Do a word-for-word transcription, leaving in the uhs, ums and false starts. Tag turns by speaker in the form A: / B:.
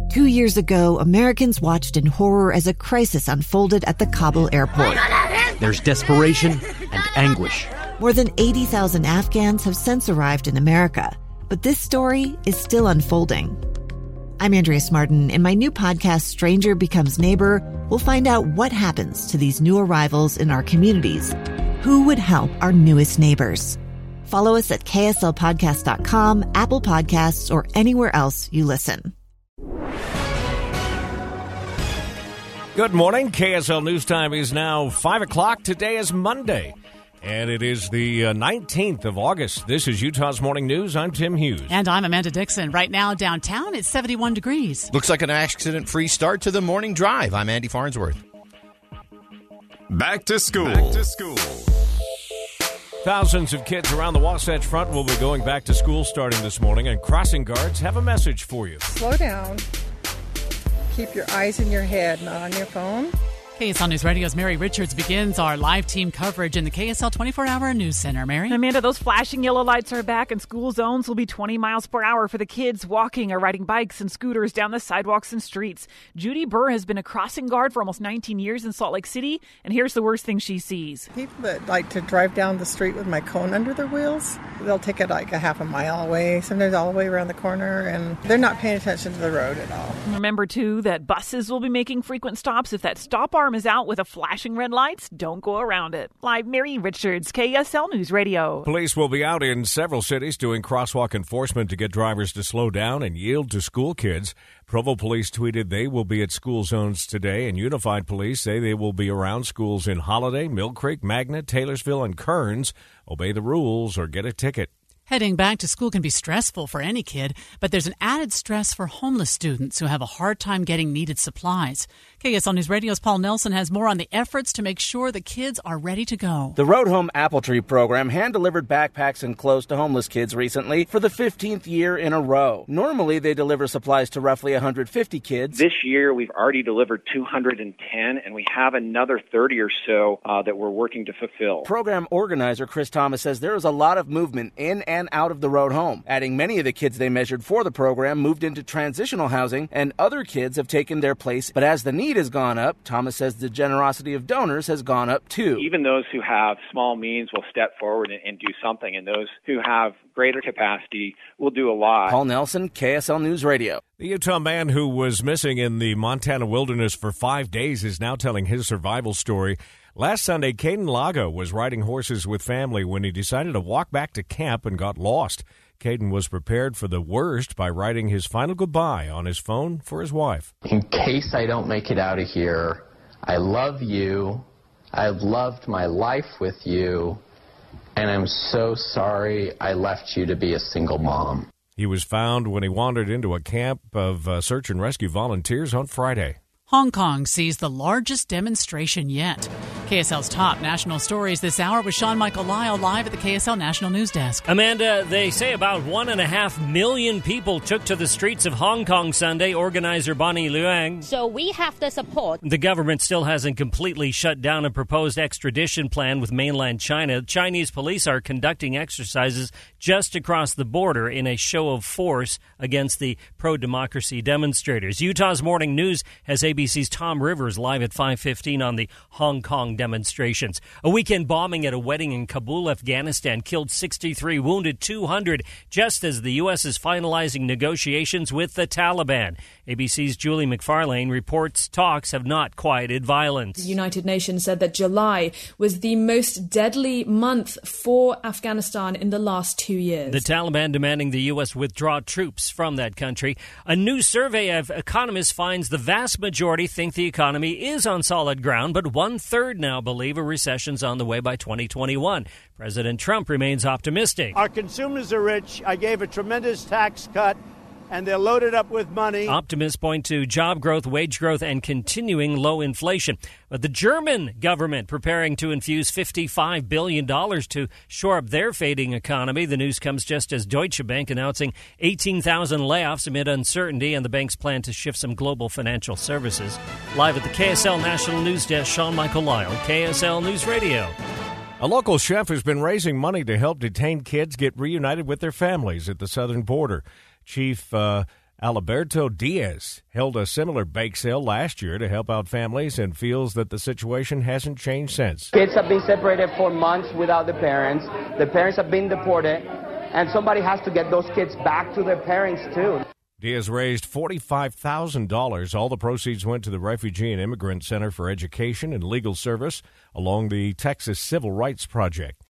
A: Two years ago, Americans watched in horror as a crisis unfolded at the Kabul airport.
B: There's desperation and anguish.
A: More than eighty thousand Afghans have since arrived in America, but this story is still unfolding. I'm Andrea Smartin. In my new podcast, Stranger Becomes Neighbor, we'll find out what happens to these new arrivals in our communities. Who would help our newest neighbors? Follow us at K S L podcast dot com, Apple Podcasts, or anywhere else you listen.
C: Good morning. K S L News Time is now five o'clock. Today is Monday, and it is the uh, nineteenth of August. This is Utah's Morning News. I'm Tim Hughes.
D: And I'm Amanda Dixon. Right now, downtown, it's seventy-one degrees.
E: Looks like an accident-free start to the morning drive. I'm Andy Farnsworth.
F: Back to school.
C: Back to school. Thousands of kids around the Wasatch Front will be going back to school starting this morning, and crossing guards have a message for you.
G: Slow down. Keep your eyes in your head, not on your phone.
D: K S L News Radio's Mary Richards begins our live team coverage in the K S L twenty-four hour News Center. Mary?
H: Amanda, those flashing yellow lights are back, and school zones will be twenty miles per hour for the kids walking or riding bikes and scooters down the sidewalks and streets. Judy Burr has been a crossing guard for almost nineteen years in Salt Lake City, and here's the worst thing she sees.
G: People that like to drive down the street with my cone under their wheels, they'll take it like a half a mile away, sometimes all the way around the corner, and they're not paying attention to the road at all.
H: Remember, too, that buses will be making frequent stops. If that stop arm is out with a flashing red lights, don't go around it. Live, Mary Richards, K S L News Radio.
C: Police will be out in several cities doing crosswalk enforcement to get drivers to slow down and yield to school kids. Provo Police tweeted they will be at school zones today, and Unified Police say they will be around schools in Holiday, Mill Creek, Magnet, Taylorsville, and Kearns. Obey the rules or get a ticket.
D: Heading back to school can be stressful for any kid, but there's an added stress for homeless students who have a hard time getting needed supplies. K S L News Radio's Paul Nelson has more on the efforts to make sure the kids are ready to go.
I: The Road Home Apple Tree program hand-delivered backpacks and clothes to homeless kids recently for the fifteenth year in a row. Normally, they deliver supplies to roughly one hundred fifty kids.
J: This year, we've already delivered two hundred ten, and we have another thirty or so uh, that we're working to fulfill.
I: Program organizer Chris Thomas says there is a lot of movement in and and out of the Road Home, adding many of the kids they measured for the program moved into transitional housing, and other kids have taken their place. But as the need has gone up, Thomas says the generosity of donors has gone up too.
J: Even those who have small means will step forward and, and do something, and those who have greater capacity will do a lot.
I: Paul Nelson, K S L News Radio.
C: The Utah man who was missing in the Montana wilderness for five days is now telling his survival story. Last Sunday, Caden Lago was riding horses with family when he decided to walk back to camp and got lost. Caden was prepared for the worst by writing his final goodbye on his phone for his wife.
K: In case I don't make it out of here, I love you. I've loved my life with you. And I'm so sorry I left you to be a single mom.
C: He was found when he wandered into a camp of uh, search and rescue volunteers on Friday.
D: Hong Kong sees the largest demonstration yet. K S L's top national stories this hour with Sean Michael Lyle live at the K S L National News Desk.
L: Amanda, they say about one and a half million people took to the streets of Hong Kong Sunday, organizer Bonnie Luang.
M: So we have the support.
L: The government still hasn't completely shut down a proposed extradition plan with mainland China. Chinese police are conducting exercises just across the border in a show of force against the pro-democracy demonstrators. Utah's Morning News has A B C's Tom Rivers live at five fifteen on the Hong Kong demonstrations. A weekend bombing at a wedding in Kabul, Afghanistan killed sixty-three, wounded two hundred, just as the U S is finalizing negotiations with the Taliban. A B C's Julie McFarlane reports talks have not quieted violence.
N: The United Nations said that July was the most deadly month for Afghanistan in the last two years.
L: The Taliban demanding the U S withdraw troops from that country. A new survey of economists finds the vast majority think the economy is on solid ground, but one-third now believe a recession's on the way by twenty twenty-one. President Trump remains optimistic.
O: Our consumers are rich. I gave a tremendous tax cut, and they're loaded up with money.
L: Optimists point to job growth, wage growth, and continuing low inflation. But the German government preparing to infuse fifty-five billion dollars to shore up their fading economy. The news comes just as Deutsche Bank announcing eighteen thousand layoffs amid uncertainty and the bank's plan to shift some global financial services. Live at the K S L National News Desk, Sean Michael Lyle, K S L News Radio.
C: A local chef has been raising money to help detained kids get reunited with their families at the southern border. Chief uh, Alberto Diaz held a similar bake sale last year to help out families and feels that the situation hasn't changed since.
M: Kids have been separated for months without the parents. The parents have been deported, and somebody has to get those kids back to their parents, too.
C: Diaz raised forty-five thousand dollars. All the proceeds went to the Refugee and Immigrant Center for Education and Legal Service along the Texas Civil Rights Project.